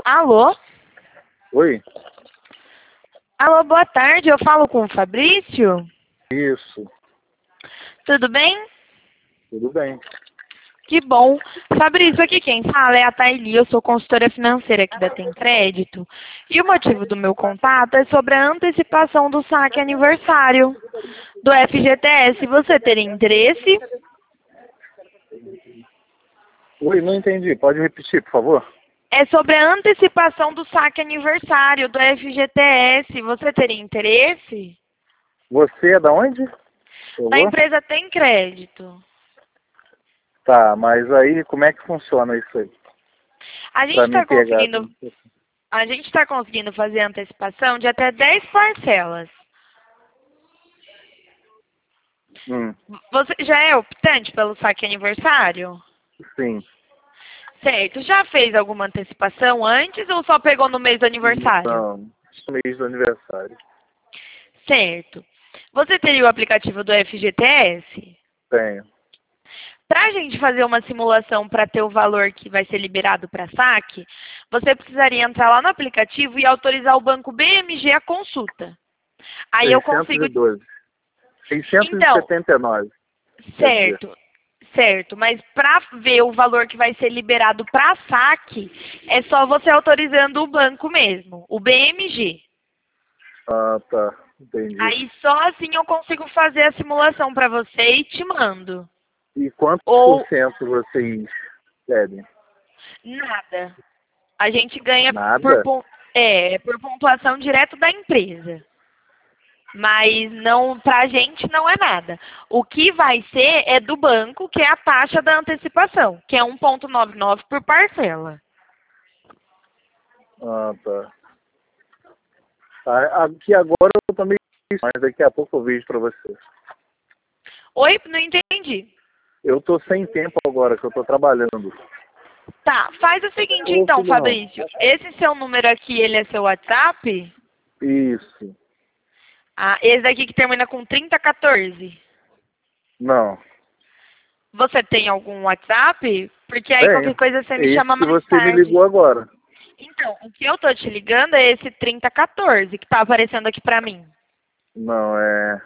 Alô? Oi? Alô, boa tarde. Eu falo com o Fabrício? Isso, Tudo bem? tudo bem. Que bom. Fabrício, aqui quem fala é a Thaili. Eu sou consultora financeira aqui da Tem Crédito. E o motivo do meu contato é sobre a antecipação do saque aniversário do FGTS. Você teria interesse? Oi, não entendi. Pode repetir, por favor? É sobre a antecipação do saque aniversário do FGTS. Você teria interesse? Você é da onde? Por Da favor? empresa Tem Crédito. Tá, mas aí como é que funciona isso aí? A gente Pra me está pegar. conseguindo fazer antecipação de até 10 parcelas. Hum, Você já é optante pelo saque aniversário? sim. Certo. Já fez alguma antecipação antes ou só pegou no mês do aniversário? Não, mês do aniversário. Certo. Você teria o aplicativo do FGTS? Tenho. Para a gente fazer uma simulação para ter o valor que vai ser liberado para saque, você precisaria entrar lá no aplicativo e autorizar o banco BMG a consulta. Aí eu consigo. 612. Então, 679. Quer dizer. certo, mas para ver o valor que vai ser liberado para saque, é só você autorizando o banco mesmo, o BMG. Ah, tá. Entendi. Aí só assim eu consigo fazer a simulação para você e te mando. E quantos por Ou cento vocês pedem? nada. A gente ganha Nada? por pontuação direto da empresa. Mas não, pra gente não é nada. O que vai ser é do banco, que é a taxa da antecipação, que é 1,99 por parcela. Ah, tá. Aqui agora eu também, mas daqui a pouco eu vejo pra você. Oi, não entendi. Eu tô sem tempo agora, que eu tô trabalhando. Tá, faz o seguinte Ô, então, filho, não. Fabrício. Esse seu número aqui, ele é seu WhatsApp? Isso. Ah, esse daqui que termina com 3014. Não. Você tem algum WhatsApp? Porque aí qualquer Tenho. coisa você me Esse chama que mais você me tarde. ligou agora. Então, o que eu tô te ligando é esse 3014 que tá aparecendo aqui pra mim. Não, é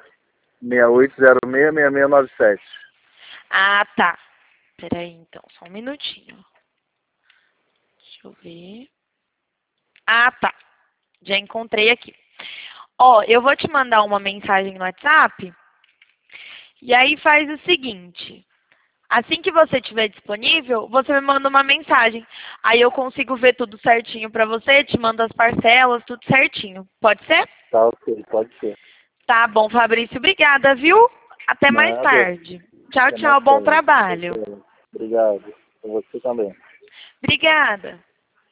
6806-6697. Ah, tá. Peraí, então, só um minutinho. Deixa eu ver. Ah, tá. Já encontrei aqui. Ó, eu vou te mandar uma mensagem no WhatsApp e aí faz o seguinte. Assim que você estiver disponível, você me manda uma mensagem. Aí eu consigo ver tudo certinho pra você, te mando as parcelas, tudo certinho. Pode ser? Tá, ok, pode ser. Tá bom, Fabrício. Obrigada, viu? Até mais Nada. tarde. Tchau, Até mais tchau. Bom tarde. trabalho. Obrigado. Pra você também. Obrigada.